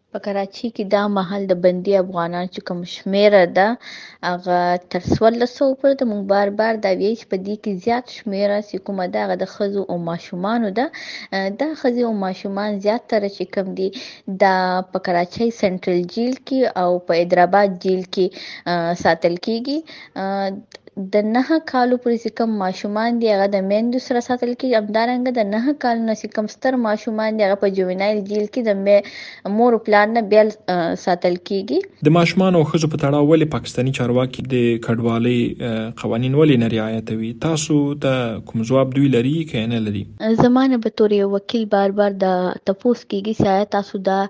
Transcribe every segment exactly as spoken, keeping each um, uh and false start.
په کراچۍ کې دا مهال د بندي افغانانو چې کوم شمېره ده هغه تر څوارلس سوو پورې ده. موږ بار بار دا وایو چې په دې کې زیات شمېره چې کومه ده هغه د ښځو او ماشومانو ده. دا ښځې او ماشومان زیاتره چې کوم دي دا په کراچۍ سنټرل جیل کې او په حیدرآباد جیل کې ساتل کیږي. د نهه کالو پورې چې کوم ماشومان دي هغه د میندو سره ساتل کیږي. همدارنګه د نهه کالو نه چې کوم ستر ماشومان دي هغه په جوینایل جیل کې د مور او پلار نه بیل ساتل کیږي. د ماشومان او ښځو په تړاو ولې پاکستاني چارواکي د کډوالۍ قوانین ولې نه رعایتوي؟ تاسو ته کوم ځواب دوی لري که نه لري؟ زمانه به طور یو وکیل بار بار د تپوس کیږي چې آیا تاسو دا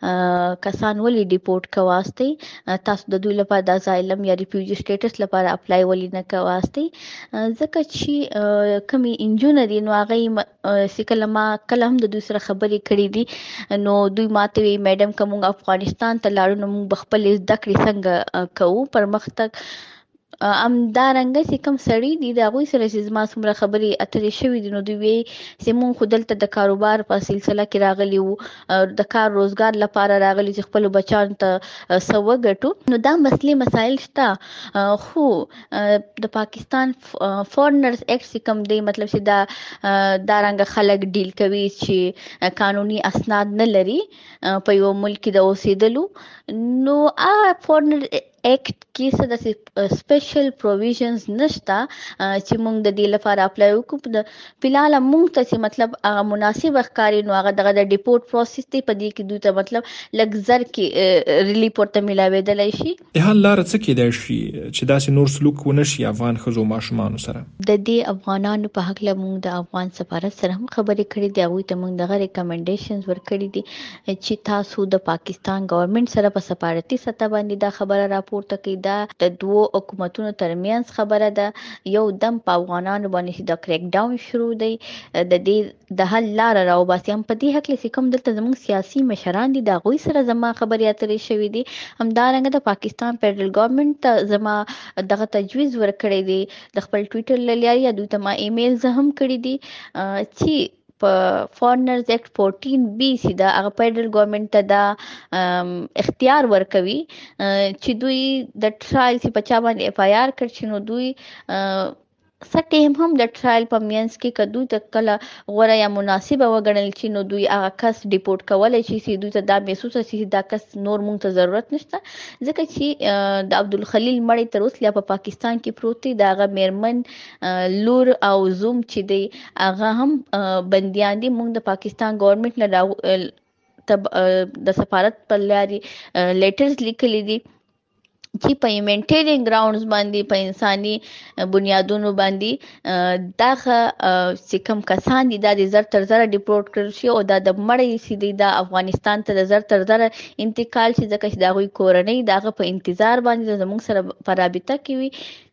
کسان ولې ډیپورټ کواستی، تاسو د دوی لپاره د ازایلم یا ریفیوجی سټیټس لپاره اپلای ولې نه کواستی. ځکه چې کمی انجونه دي نو هغه چې کله ما کله هم د دوی سره خبرې کړې دي نو دوی ماته وی میډم که موږ افغانستان ته لاړو نو موږ به خپلې زده کړې څنګه کوو پرمختګ. همدارنګه چې کوم سړي دي د هغوی سره چې زما څومره خبرې اترې شوي دي نو دوی وایي چې موږ خو دلته د کاروبار په سلسله کې راغلي وو، د کار روزګار لپاره راغلي چې خپلو بچیانو ته څه وګټو. نو دا مسلې مسایل شته، خو د پاکستان فورنرز ایکټ چې کوم دی مطلب چې دا دا رنګه خلک ډیل کوي چې قانوني اسناد نه لري په یو ملک کې د اوسېدلو. نو هغه فورنر ایکټ کې څه داسې سپیشل پروویژنز نشته چې موږ د دې لپاره اپلای وکړو. د فلحال موږ ته چې مطلب هغه مناسب ښکاري نو هغه دغه د ډیپورټ پروسس دی، په دې کې دوی ته مطلب لږ زر کې ریلیف ورته میلاویدلی شي. د حل لاره څه کیدای شي چې داسې نور سلوک ونه شي افغان ښځو ماشومانو سره؟ د دې افغانانو په هکله موږ د افغان سفارت سره هم خبرې کړې دي، هغوی ته موږ دغه ریکمنډیشنز ورکړي دي چې تاسو د پاکستان ګورنمنټ سره په سفارتي سطح باندې دا خبره راپورته کړئ. دا د دوو حکومتونو ترمنځ خبره ده، یو دم په افغانانو باندې چې د کریک ډاون شروع دی د دې د حل لاره راوباسي. هم په دې هکله چې کوم دلته زموږ سیاسي مشران دي د هغوی سره زما خبرې اترې شوي دي. همدارنګه د پاکستان فیډرل ګورنمنټ ته زما دغه تجویز ورکړی دی د خپل ټویټر له لارې، یا دوی ته ما ایمیل زه هم کړي دي چې په فورنرز ایکټ فورټین بی چې دا هغه فیډرل ګورنمنټ ته دا اختیار ورکوي چې دوی د ټرایل چې په چا باندې اف آی آر کړ شي نو دوی څه ټیم هم د ټرایل په منځ کې که دوی ته کله غوره یا مناسبه وګڼل شي نو دوی هغه کس ډیپورټ کولی شي چې دوی ته دا محسوسه شي چې دا کس نور موږ ته ضرورت نشته. ځکه چې د عبدالخلیل مړی تر اوسه لا په پاکستان کې پروت دی، د هغه میرمن لور او زوم چې دی هغه هم بندیان دي. موږ د پاکستان ګورنمنټ نه د سفارت په لارې لیټرز لیکلي دي چې په هیومانیټیرین ګراوندز باندې په انساني بنیادونو باندې دغه چې کوم کسان دي دا د زر تر زره ډیپورټ کړل شي او دا د مړی چې دی دا افغانستان ته د زر تر زره انتقال شي، ځکه چې د هغوی کورنۍ د هغه په انتظار باندې زموږ سره په رابطه کې وي.